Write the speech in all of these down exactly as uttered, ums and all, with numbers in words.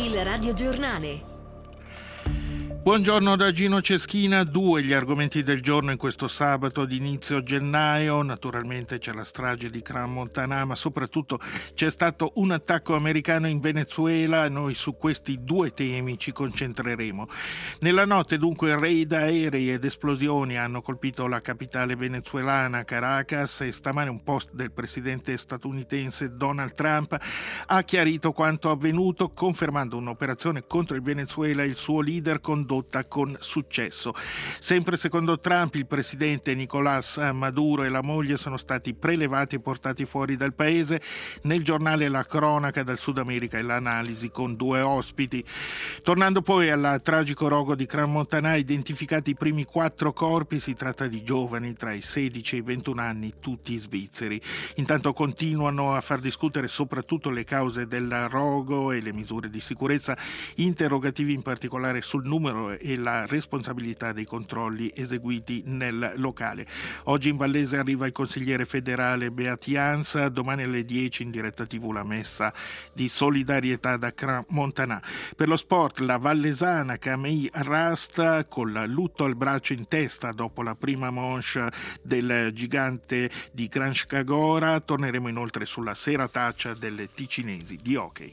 Il radiogiornale. Buongiorno da Gino Ceschina. Due gli argomenti del giorno in questo sabato di inizio gennaio. Naturalmente c'è la strage di Crans-Montana, ma soprattutto c'è stato un attacco americano in Venezuela e noi su questi due temi ci concentreremo. Nella notte dunque raid aerei ed esplosioni hanno colpito la capitale venezuelana, Caracas, e stamane un post del presidente statunitense Donald Trump ha chiarito quanto avvenuto, confermando un'operazione contro il Venezuela e il suo leader condotto con successo. Sempre secondo Trump, il presidente Nicolás Maduro e la moglie sono stati prelevati e portati fuori dal paese. Nel giornale La Cronaca dal Sud America e l'analisi con due ospiti. Tornando poi al tragico rogo di Crans-Montana, identificati i primi quattro corpi, si tratta di giovani tra i sedici e i ventuno anni, tutti svizzeri. Intanto continuano a far discutere soprattutto le cause del rogo e le misure di sicurezza, interrogativi in particolare sul numero e la responsabilità dei controlli eseguiti nel locale. Oggi in Vallese arriva il consigliere federale Beat Jans, domani alle dieci in diretta tivù la messa di solidarietà da Crans-Montana. Per lo sport, la vallesana Camille Rasta col lutto al braccio in testa dopo la prima manche del gigante di Kranjskagora. Torneremo inoltre sulla serataccia delle ticinesi di hockey.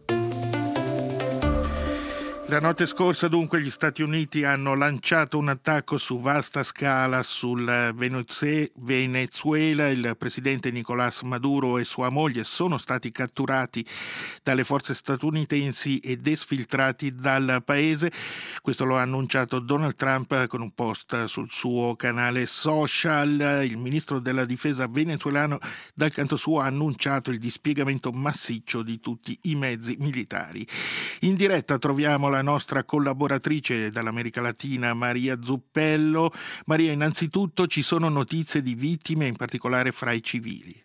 La notte scorsa dunque gli Stati Uniti hanno lanciato un attacco su vasta scala sul Venezuela. Il presidente Nicolás Maduro e sua moglie sono stati catturati dalle forze statunitensi ed esfiltrati dal paese. Questo lo ha annunciato Donald Trump con un post sul suo canale social. Il ministro della difesa venezuelano dal canto suo ha annunciato il dispiegamento massiccio di tutti i mezzi militari. In diretta troviamo la nostra collaboratrice dall'America Latina, Maria Zuppello. Maria, innanzitutto ci sono notizie di vittime, in particolare fra i civili?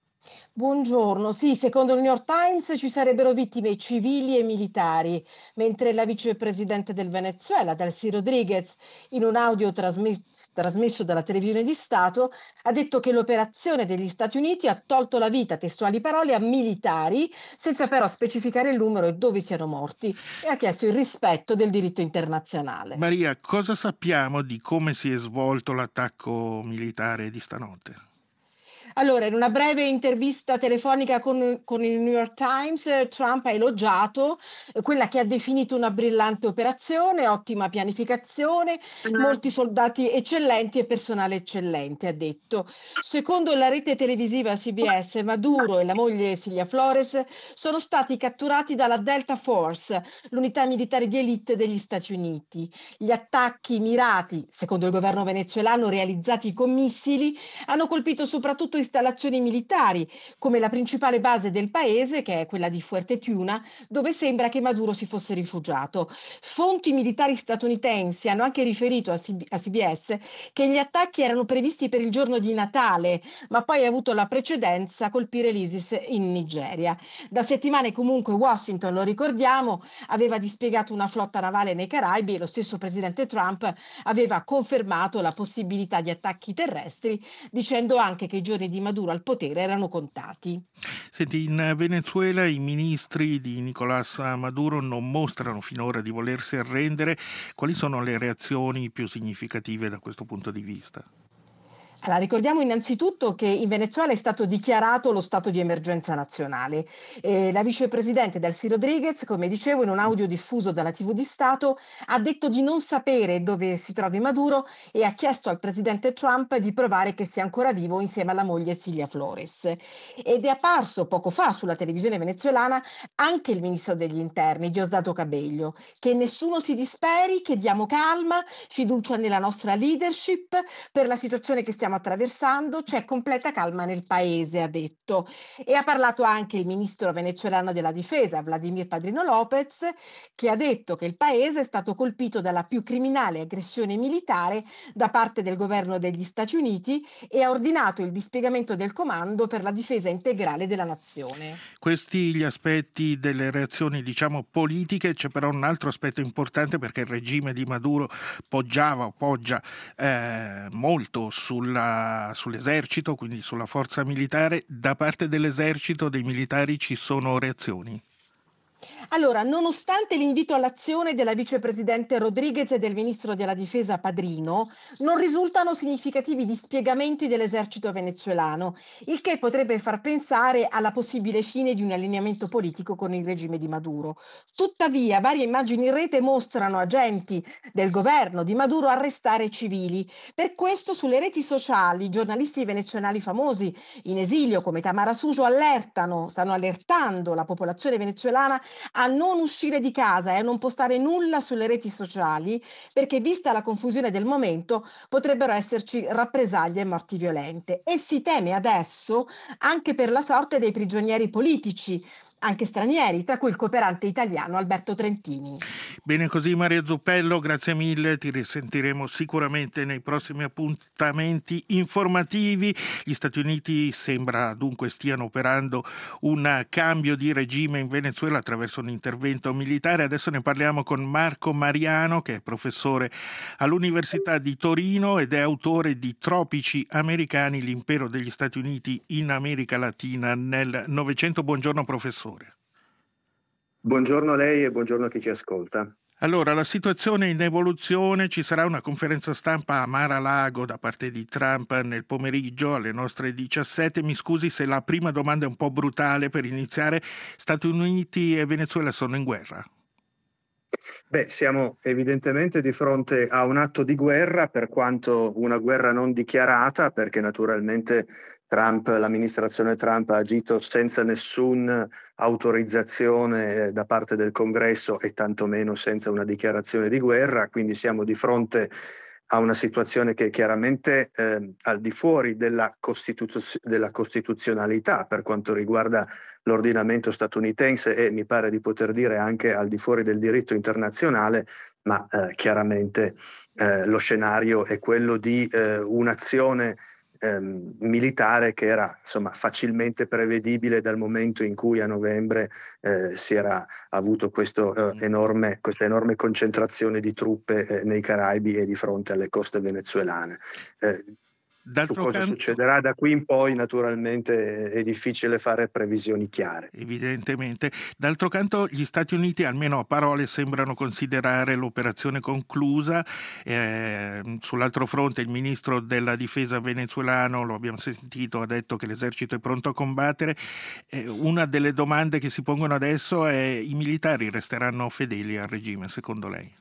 Buongiorno, sì, secondo il New York Times ci sarebbero vittime civili e militari, mentre la vicepresidente del Venezuela, Delcy Rodriguez, in un audio trasmesso, trasmesso dalla televisione di Stato, ha detto che l'operazione degli Stati Uniti ha tolto la vita, testuali parole, a militari, senza però specificare il numero e dove siano morti, e ha chiesto il rispetto del diritto internazionale. Maria, cosa sappiamo di come si è svolto l'attacco militare di stanotte? Allora, in una breve intervista telefonica con, con il New York Times, Trump ha elogiato eh, quella che ha definito una brillante operazione, ottima pianificazione, mm. molti soldati eccellenti e personale eccellente, ha detto. Secondo la rete televisiva C B S, Maduro e la moglie Cilia Flores sono stati catturati dalla Delta Force, l'unità militare di elite degli Stati Uniti. Gli attacchi mirati, secondo il governo venezuelano, realizzati con missili, hanno colpito soprattutto installazioni militari, come la principale base del paese, che è quella di Fuerteventura, dove sembra che Maduro si fosse rifugiato. Fonti militari statunitensi hanno anche riferito a C B S che gli attacchi erano previsti per il giorno di Natale, ma poi ha avuto la precedenza a colpire l'ISIS in Nigeria. Da settimane comunque Washington, lo ricordiamo, aveva dispiegato una flotta navale nei Caraibi e lo stesso presidente Trump aveva confermato la possibilità di attacchi terrestri, dicendo anche che i giorni di Maduro al potere erano contati. Senti, in Venezuela i ministri di Nicolás Maduro non mostrano finora di volersi arrendere. Quali sono le reazioni più significative da questo punto di vista? Allora, ricordiamo innanzitutto che in Venezuela è stato dichiarato lo stato di emergenza nazionale. Eh, la vicepresidente Delcy Rodriguez, come dicevo, in un audio diffuso dalla tivù di Stato, ha detto di non sapere dove si trovi Maduro e ha chiesto al presidente Trump di provare che sia ancora vivo insieme alla moglie Cilia Flores. Ed è apparso poco fa sulla televisione venezuelana anche il ministro degli interni, Diosdado Cabello, che nessuno si disperi, che diamo calma, fiducia nella nostra leadership per la situazione che stiamo attraversando, c'è completa calma nel paese, ha detto. E ha parlato anche il ministro venezuelano della difesa, Vladimir Padrino López, che ha detto che il paese è stato colpito dalla più criminale aggressione militare da parte del governo degli Stati Uniti e ha ordinato il dispiegamento del comando per la difesa integrale della nazione. Questi gli aspetti delle reazioni, diciamo, politiche. C'è però un altro aspetto importante, perché il regime di Maduro poggiava o poggia eh, molto sulla sull'esercito, quindi sulla forza militare. Da parte dell'esercito, dei militari, ci sono reazioni? Allora, nonostante l'invito all'azione della vicepresidente Rodriguez e del ministro della difesa Padrino, non risultano significativi dispiegamenti dell'esercito venezuelano, il che potrebbe far pensare alla possibile fine di un allineamento politico con il regime di Maduro. Tuttavia, varie immagini in rete mostrano agenti del governo di Maduro arrestare civili. Per questo, sulle reti sociali, giornalisti venezuelani famosi in esilio come Tamara Suso allertano, stanno allertando la popolazione venezuelana a non uscire di casa e a non postare nulla sulle reti sociali, perché vista la confusione del momento potrebbero esserci rappresaglie e morti violente. E si teme adesso anche per la sorte dei prigionieri politici, anche stranieri, tra cui il cooperante italiano Alberto Trentini. Bene così, Maria Zuppello, grazie mille, ti risentiremo sicuramente nei prossimi appuntamenti informativi. Gli Stati Uniti sembra dunque stiano operando un cambio di regime in Venezuela attraverso un intervento militare. Adesso ne parliamo con Marco Mariano, che è professore all'Università di Torino ed è autore di Tropici americani, l'impero degli Stati Uniti in America Latina nel Novecento. Buongiorno professore. Buongiorno a lei e buongiorno a chi ci ascolta. Allora, la situazione è in evoluzione, ci sarà una conferenza stampa a Mar-a-Lago da parte di Trump nel pomeriggio alle nostre diciassette. Mi scusi se la prima domanda è un po' brutale per iniziare. Stati Uniti e Venezuela sono in guerra? Beh, siamo evidentemente di fronte a un atto di guerra, per quanto una guerra non dichiarata, perché naturalmente Trump, l'amministrazione Trump ha agito senza nessuna autorizzazione da parte del Congresso e tantomeno senza una dichiarazione di guerra, quindi siamo di fronte a una situazione che è chiaramente eh, al di fuori della, costituz- della costituzionalità per quanto riguarda l'ordinamento statunitense e mi pare di poter dire anche al di fuori del diritto internazionale, ma eh, chiaramente eh, lo scenario è quello di eh, un'azione Ehm, militare che era insomma facilmente prevedibile dal momento in cui a novembre eh, si era avuto questo, eh, enorme, questa enorme concentrazione di truppe eh, nei Caraibi e di fronte alle coste venezuelane. Eh, Su cosa canto, succederà da qui in poi naturalmente è difficile fare previsioni chiare. Evidentemente. D'altro canto gli Stati Uniti, almeno a parole, sembrano considerare l'operazione conclusa. Eh, sull'altro fronte il ministro della difesa venezuelano, lo abbiamo sentito, ha detto che l'esercito è pronto a combattere. Eh, una delle domande che si pongono adesso è: i militari resteranno fedeli al regime, secondo lei?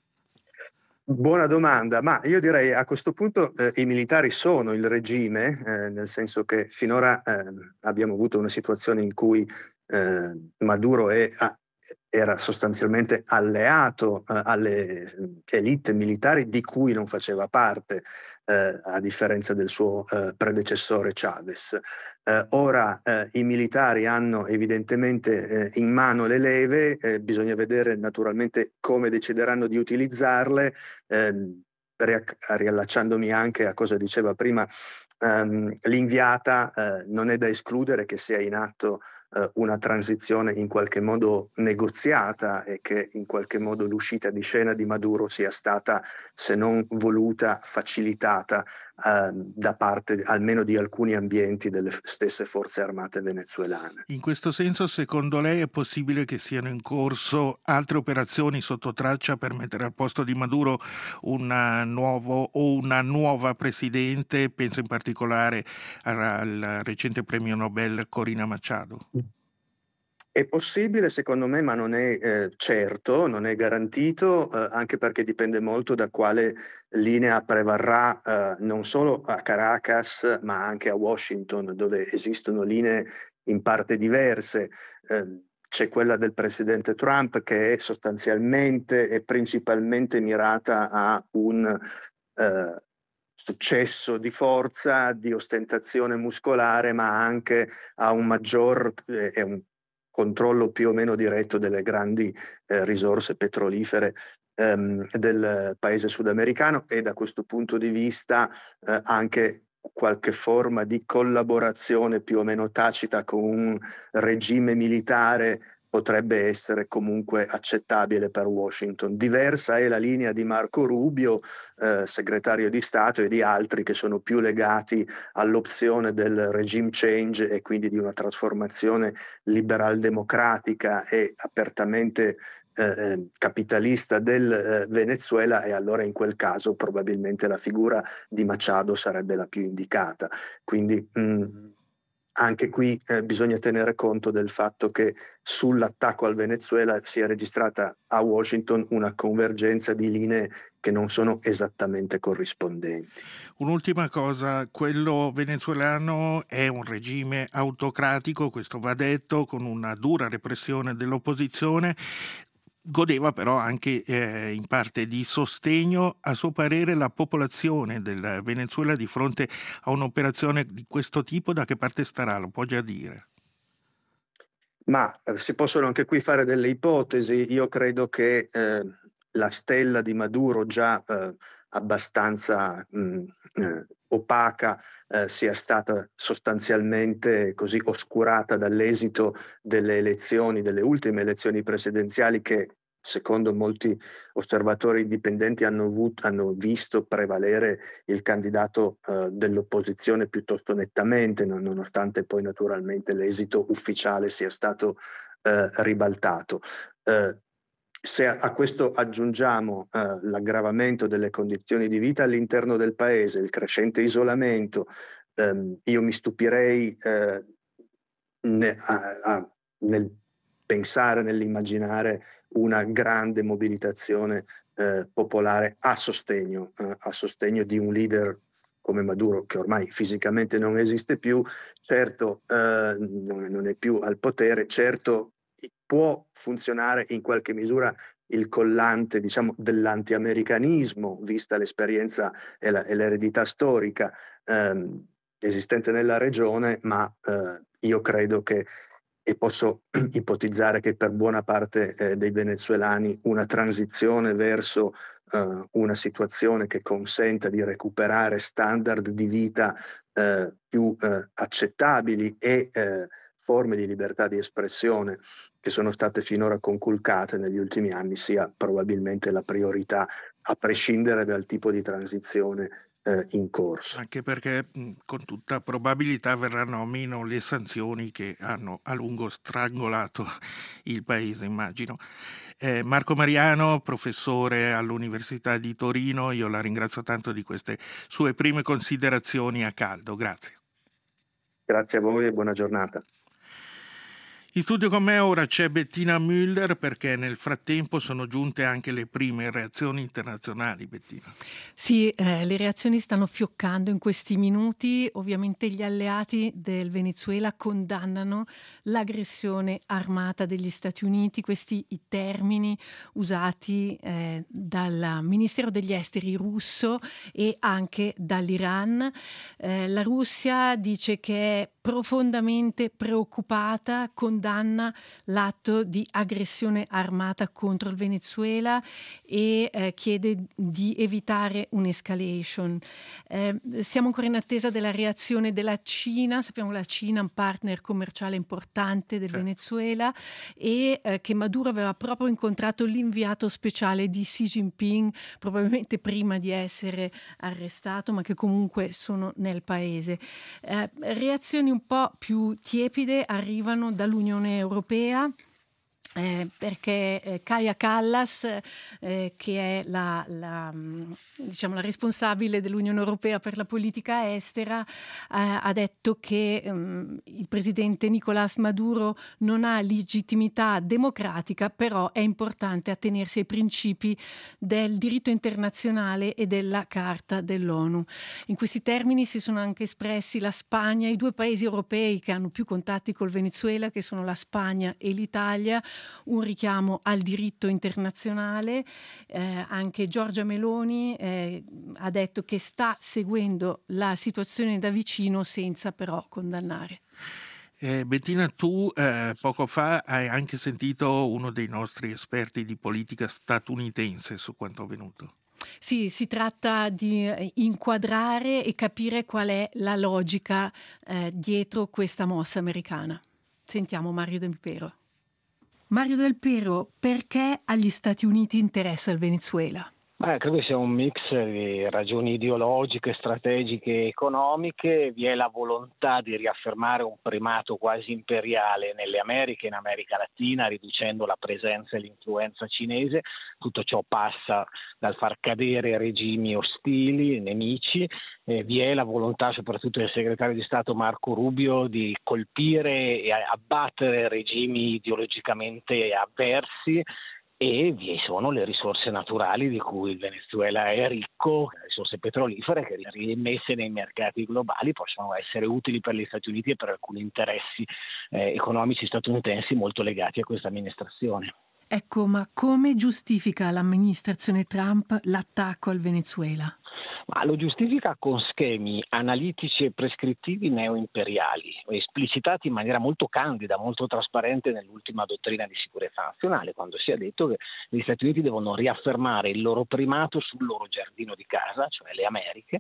Buona domanda, ma io direi a questo punto eh, i militari sono il regime, eh, nel senso che finora eh, abbiamo avuto una situazione in cui eh, Maduro è, ah, era sostanzialmente alleato eh, alle elite militari di cui non faceva parte, eh, a differenza del suo eh, predecessore Chavez. Eh, ora eh, i militari hanno evidentemente eh, in mano le leve, eh, bisogna vedere naturalmente come decideranno di utilizzarle, eh, riallacciandomi anche a cosa diceva prima ehm, l'inviata, eh, non è da escludere che sia in atto eh, una transizione in qualche modo negoziata e che in qualche modo l'uscita di scena di Maduro sia stata, se non voluta, facilitata eh, da parte almeno di alcuni ambienti delle stesse forze armate venezuelane. In questo senso, secondo lei è possibile che siano in corso altre operazioni sotto traccia per mettere al posto di Maduro un nuovo o una nuova presidente? Penso in particolare al recente premio Nobel Corina Machado. È possibile secondo me, ma non è eh, certo, non è garantito, eh, anche perché dipende molto da quale linea prevarrà eh, non solo a Caracas ma anche a Washington, dove esistono linee in parte diverse. Eh, c'è quella del presidente Trump che è sostanzialmente e principalmente mirata a un eh, successo di forza, di ostentazione muscolare, ma anche a un maggior e eh, un controllo più o meno diretto delle grandi eh, risorse petrolifere ehm, del paese sudamericano e da questo punto di vista eh, anche qualche forma di collaborazione più o meno tacita con un regime militare potrebbe essere comunque accettabile per Washington. Diversa è la linea di Marco Rubio, eh, segretario di Stato, e di altri che sono più legati all'opzione del regime change e quindi di una trasformazione liberal-democratica e apertamente eh, capitalista del eh, Venezuela, e allora in quel caso probabilmente la figura di Machado sarebbe la più indicata. Quindi mh, anche qui eh, bisogna tenere conto del fatto che sull'attacco al Venezuela si è registrata a Washington una convergenza di linee che non sono esattamente corrispondenti. Un'ultima cosa, quello venezuelano è un regime autocratico, questo va detto, con una dura repressione dell'opposizione. Godeva però anche eh, in parte di sostegno. A suo parere la popolazione del Venezuela di fronte a un'operazione di questo tipo da che parte starà? Lo può già dire? Ma eh, si possono anche qui fare delle ipotesi. Io credo che eh, la stella di Maduro, già eh, abbastanza mh, eh, opaca, eh, sia stata sostanzialmente così oscurata dall'esito delle elezioni, delle ultime elezioni presidenziali, che secondo molti osservatori indipendenti hanno, avuto, hanno visto prevalere il candidato eh, dell'opposizione piuttosto nettamente, non, nonostante poi naturalmente l'esito ufficiale sia stato eh, ribaltato. Eh, Se a, a questo aggiungiamo eh, l'aggravamento delle condizioni di vita all'interno del paese, il crescente isolamento, ehm, io mi stupirei eh, ne, a, a, nel pensare, nell'immaginare una grande mobilitazione eh, popolare a sostegno, eh, a sostegno di un leader come Maduro, che ormai fisicamente non esiste più, certo eh, non, non è più al potere, certo può funzionare in qualche misura il collante, diciamo, dell'anti-americanismo, vista l'esperienza e, la, e l'eredità storica ehm, esistente nella regione, ma eh, io credo che, e posso ipotizzare che per buona parte eh, dei venezuelani, una transizione verso eh, una situazione che consenta di recuperare standard di vita eh, più eh, accettabili e eh, forme di libertà di espressione che sono state finora conculcate negli ultimi anni sia probabilmente la priorità, a prescindere dal tipo di transizione eh, in corso. Anche perché mh, con tutta probabilità verranno meno le sanzioni che hanno a lungo strangolato il paese, immagino. Eh, Marco Mariano, professore all'Università di Torino, io la ringrazio tanto di queste sue prime considerazioni a caldo. Grazie. Grazie a voi e buona giornata. In studio con me ora c'è Bettina Müller, perché nel frattempo sono giunte anche le prime reazioni internazionali. Bettina. Sì, eh, le reazioni stanno fioccando in questi minuti. Ovviamente gli alleati del Venezuela condannano l'aggressione armata degli Stati Uniti, questi i termini usati eh, dal Ministero degli Esteri russo e anche dall'Iran. Eh, la Russia dice che è profondamente preoccupata, condanna l'atto di aggressione armata contro il Venezuela e eh, chiede di evitare un'escalation. Eh, siamo ancora in attesa della reazione della Cina. Sappiamo che la Cina è un partner commerciale importante del certo. Venezuela e eh, che Maduro aveva proprio incontrato l'inviato speciale di Xi Jinping, probabilmente prima di essere arrestato, ma che comunque sono nel paese. Eh, reazioni un po' più tiepide arrivano dall'Unione Europea. Eh, perché eh, Kaja Kallas, eh, che è la, la, diciamo, la responsabile dell'Unione Europea per la politica estera, eh, ha detto che um, il presidente Nicolás Maduro non ha legittimità democratica, però è importante attenersi ai principi del diritto internazionale e della Carta dell'ONU. In questi termini si sono anche espressi la Spagna, i due paesi europei che hanno più contatti col Venezuela, che sono la Spagna e l'Italia. Un richiamo al diritto internazionale. Eh, anche Giorgia Meloni eh, ha detto che sta seguendo la situazione da vicino senza però condannare. Eh, Bettina, tu eh, poco fa hai anche sentito uno dei nostri esperti di politica statunitense su quanto avvenuto. Sì, si tratta di inquadrare e capire qual è la logica eh, dietro questa mossa americana. Sentiamo Mario De Pipero. Mario Del Pero, perché agli Stati Uniti interessa il Venezuela? Beh, credo sia un mix di ragioni ideologiche, strategiche e economiche. Vi è la volontà di riaffermare un primato quasi imperiale nelle Americhe, in America Latina, riducendo la presenza e l'influenza cinese. Tutto ciò passa dal far cadere regimi ostili, nemici. Eh, vi è la volontà soprattutto del segretario di Stato Marco Rubio di colpire e abbattere regimi ideologicamente avversi. E vi sono le risorse naturali di cui il Venezuela è ricco, le risorse petrolifere che rimesse nei mercati globali possono essere utili per gli Stati Uniti e per alcuni interessi eh, economici statunitensi molto legati a questa amministrazione. Ecco, ma come giustifica l'amministrazione Trump l'attacco al Venezuela? Ma lo giustifica con schemi analitici e prescrittivi neoimperiali, esplicitati in maniera molto candida, molto trasparente nell'ultima dottrina di sicurezza nazionale, quando si è detto che gli Stati Uniti devono riaffermare il loro primato sul loro giardino di casa, cioè le Americhe.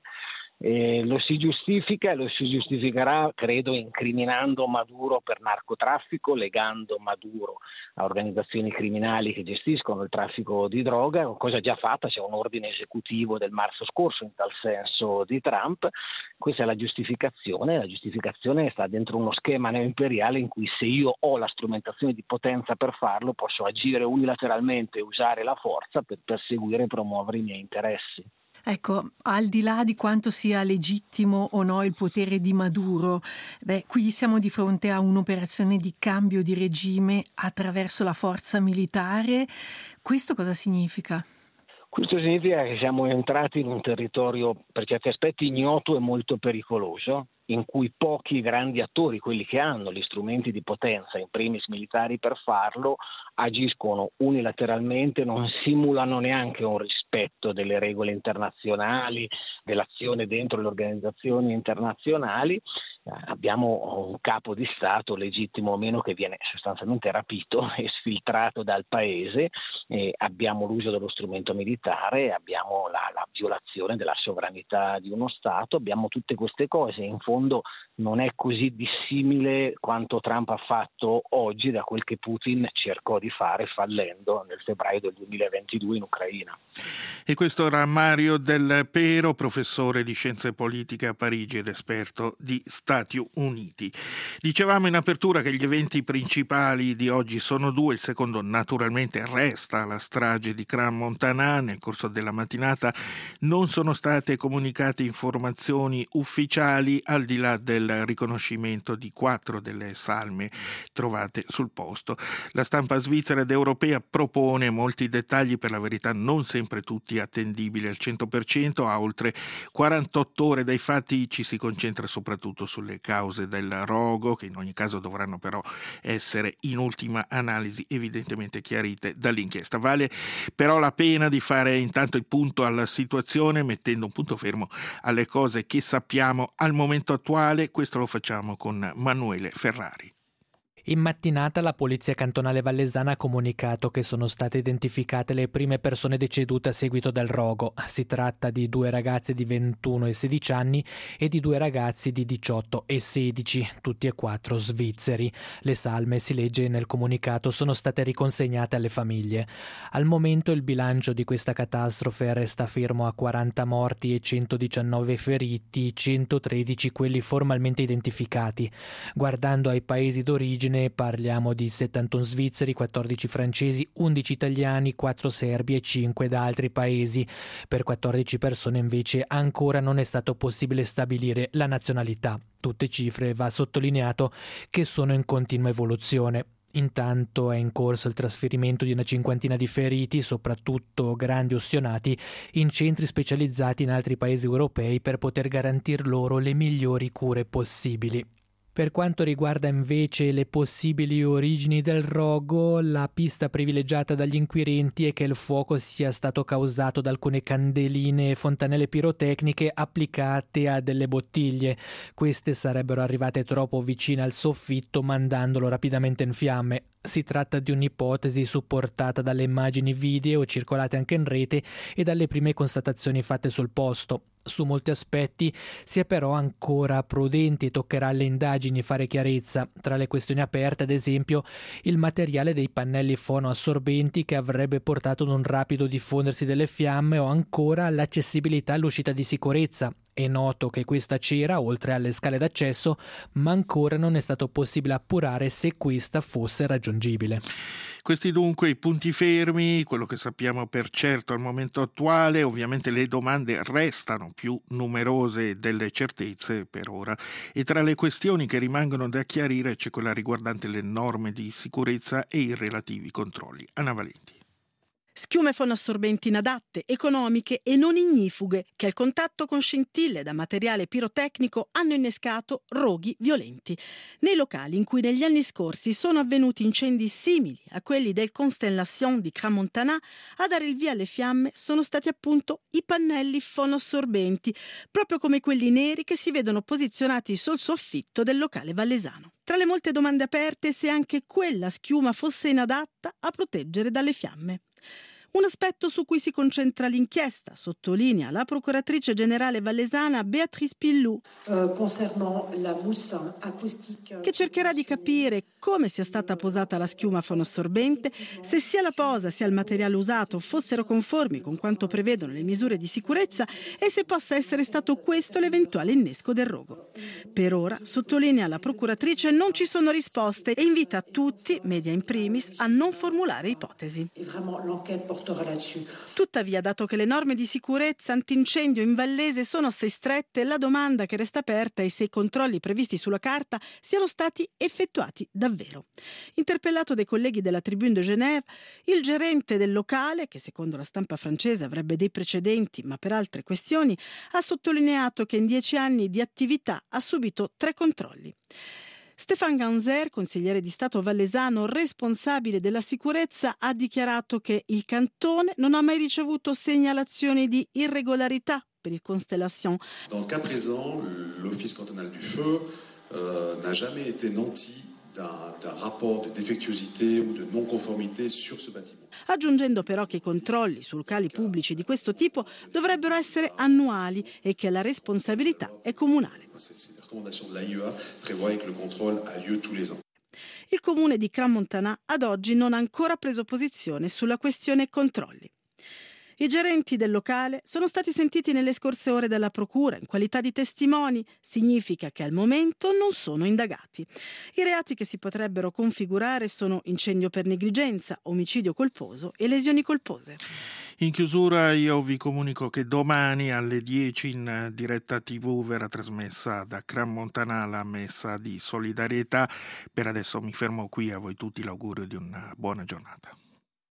Eh, lo si giustifica e lo si giustificherà, credo, incriminando Maduro per narcotraffico, legando Maduro a organizzazioni criminali che gestiscono il traffico di droga, cosa già fatta, c'è un ordine esecutivo del marzo scorso in tal senso di Trump. Questa è la giustificazione, la giustificazione sta dentro uno schema neoimperiale in cui se io ho la strumentazione di potenza per farlo posso agire unilateralmente e usare la forza per perseguire e promuovere i miei interessi. Ecco, al di là di quanto sia legittimo o no il potere di Maduro, beh, qui siamo di fronte a un'operazione di cambio di regime attraverso la forza militare. Questo cosa significa? Questo significa che siamo entrati in un territorio per certi aspetti ignoto e molto pericoloso, in cui pochi grandi attori, quelli che hanno gli strumenti di potenza, in primis militari per farlo, agiscono unilateralmente, non simulano neanche un rispetto delle regole internazionali, dell'azione dentro le organizzazioni internazionali. Abbiamo un capo di Stato, legittimo o meno, che viene sostanzialmente rapito e sfiltrato dal paese, e abbiamo l'uso dello strumento militare, abbiamo la, la violazione della sovranità di uno Stato, abbiamo tutte queste cose. In fondo non è così dissimile quanto Trump ha fatto oggi da quel che Putin cercò di fare fallendo nel febbraio del duemilaventidue in Ucraina. E questo era Mario Del Pero, professore di scienze politiche a Parigi ed esperto di Stati Uniti. Dicevamo in apertura che gli eventi principali di oggi sono due. Il secondo naturalmente resta la strage di Crans-Montana. Nel corso della mattinata non sono state comunicate informazioni ufficiali al di là del riconoscimento di quattro delle salme trovate sul posto. La stampa svizzera ed europea propone molti dettagli, per la verità non sempre tutti attendibili al cento per cento. A oltre quarantotto ore dai fatti ci si concentra soprattutto sulle cause del rogo, che in ogni caso dovranno però essere in ultima analisi evidentemente chiarite dall'inchiesta. Vale però la pena di fare intanto il punto alla situazione, mettendo un punto fermo alle cose che sappiamo al momento attuale. Questo lo facciamo con Manuele Ferrari. In mattinata la Polizia Cantonale Vallesana ha comunicato che sono state identificate le prime persone decedute a seguito del rogo. Si tratta di due ragazze di ventuno e sedici anni e di due ragazzi di diciotto e sedici, tutti e quattro svizzeri. Le salme, si legge nel comunicato, sono state riconsegnate alle famiglie. Al momento il bilancio di questa catastrofe resta fermo a quaranta morti e centodiciannove feriti, centotredici quelli formalmente identificati. Guardando ai paesi d'origine, parliamo di settantuno svizzeri, quattordici francesi, undici italiani, quattro serbi e cinque da altri paesi. Per quattordici persone invece ancora non è stato possibile stabilire la nazionalità. Tutte cifre, va sottolineato, che sono in continua evoluzione. Intanto è in corso il trasferimento di una cinquantina di feriti, soprattutto grandi ustionati, in centri specializzati in altri paesi europei per poter garantir loro le migliori cure possibili. Per quanto riguarda invece le possibili origini del rogo, la pista privilegiata dagli inquirenti è che il fuoco sia stato causato da alcune candeline e fontanelle pirotecniche applicate a delle bottiglie. Queste sarebbero arrivate troppo vicine al soffitto, mandandolo rapidamente in fiamme. Si tratta di un'ipotesi supportata dalle immagini video circolate anche in rete e dalle prime constatazioni fatte sul posto. Su molti aspetti si è però ancora prudenti e toccherà alle indagini fare chiarezza. Tra le questioni aperte, ad esempio, il materiale dei pannelli fonoassorbenti che avrebbe portato ad un rapido diffondersi delle fiamme o ancora l'accessibilità all'uscita di sicurezza. È noto che questa c'era, oltre alle scale d'accesso, ma ancora non è stato possibile appurare se questa fosse raggiungibile. Questi dunque i punti fermi, quello che sappiamo per certo al momento attuale. Ovviamente le domande restano più numerose delle certezze per ora, e tra le questioni che rimangono da chiarire c'è quella riguardante le norme di sicurezza e i relativi controlli. Anna Valenti. Schiume fonoassorbenti inadatte, economiche e non ignifughe che al contatto con scintille da materiale pirotecnico hanno innescato roghi violenti. Nei locali in cui negli anni scorsi sono avvenuti incendi simili a quelli del Constellation di Crans-Montana, a dare il via alle fiamme sono stati appunto i pannelli fonoassorbenti, proprio come quelli neri che si vedono posizionati sul soffitto del locale vallesano. Tra le molte domande aperte, se anche quella schiuma fosse inadatta a proteggere dalle fiamme. Un aspetto su cui si concentra l'inchiesta, sottolinea la procuratrice generale vallesana Béatrice Pillou, che cercherà di capire come sia stata posata la schiuma fonoassorbente, se sia la posa sia il materiale usato fossero conformi con quanto prevedono le misure di sicurezza e se possa essere stato questo l'eventuale innesco del rogo. Per ora, sottolinea la procuratrice, non ci sono risposte e invita tutti, media in primis, a non formulare ipotesi. Tuttavia, dato che le norme di sicurezza antincendio in Vallese sono assai strette, la domanda che resta aperta è se i controlli previsti sulla carta siano stati effettuati davvero. Interpellato dai colleghi della Tribune de Genève, il gerente del locale, che secondo la stampa francese avrebbe dei precedenti ma per altre questioni, ha sottolineato che in dieci anni di attività ha subito tre controlli. Stéphane Ganzer, consigliere di Stato vallesano responsabile della sicurezza, ha dichiarato che il cantone non ha mai ricevuto segnalazioni di irregolarità per il Constellation. Dans le cas présent, l'Office cantonal du feu euh, n'a jamais été nanti d'un, d'un rapport de défectuosité ou de non-conformité sur ce bâtiment. Aggiungendo però che i controlli su locali pubblici di questo tipo dovrebbero essere annuali e che la responsabilità è comunale. Il comune di Crans-Montana ad oggi non ha ancora preso posizione sulla questione controlli. I gerenti del locale sono stati sentiti nelle scorse ore dalla procura in qualità di testimoni. Significa che al momento non sono indagati. I reati che si potrebbero configurare sono incendio per negligenza, omicidio colposo e lesioni colpose. In chiusura io vi comunico che domani alle dieci in diretta tivù verrà trasmessa da Crans-Montana la messa di solidarietà. Per adesso mi fermo qui, a voi tutti l'augurio di una buona giornata.